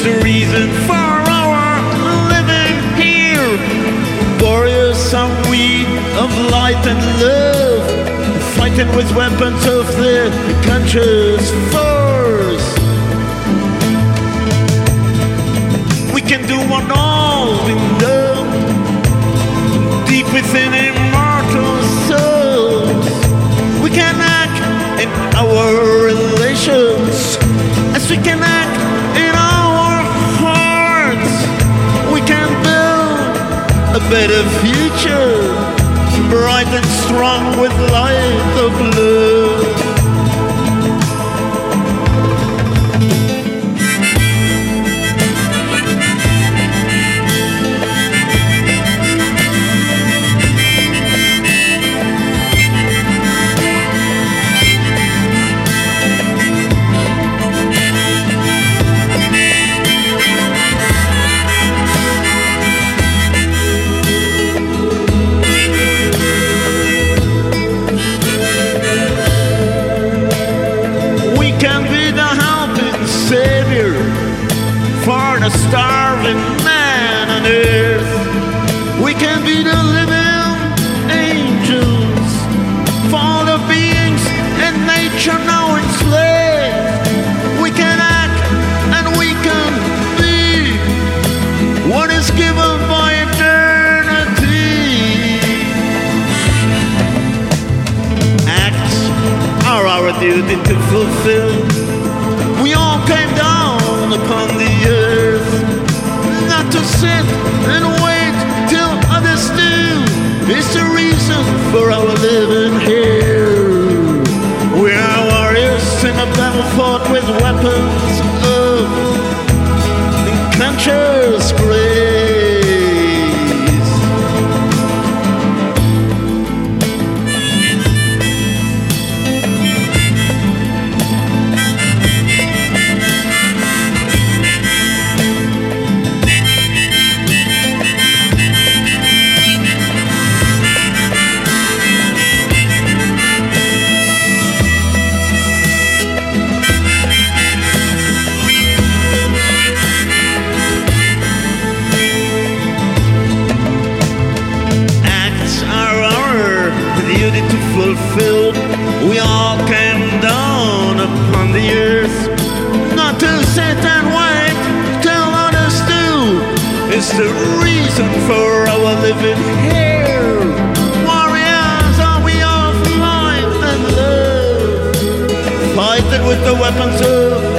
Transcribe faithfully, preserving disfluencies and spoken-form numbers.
the reason for our living here. Warriors are we of light and love, fighting with weapons of the conscious force. We can do what all we know, deep within immortal souls. We can act in our relations as we can act in our hearts. We can build a better future, bright and strong with light of love. Savior for the starving man on earth. We can be the living angels for the beings in nature now enslaved. We can act and we can be what is given by eternity. Acts are our duty to fulfill. We all came down upon the earth, not to sit and wait till others do. It's the reason for our living here. We are warriors in a battle fought with weapons of conscious grace. Fulfilled. We all came down upon the earth, not to sit and wait till others do. It's the reason for our living here. Warriors are we of life and love, fighting with the weapons of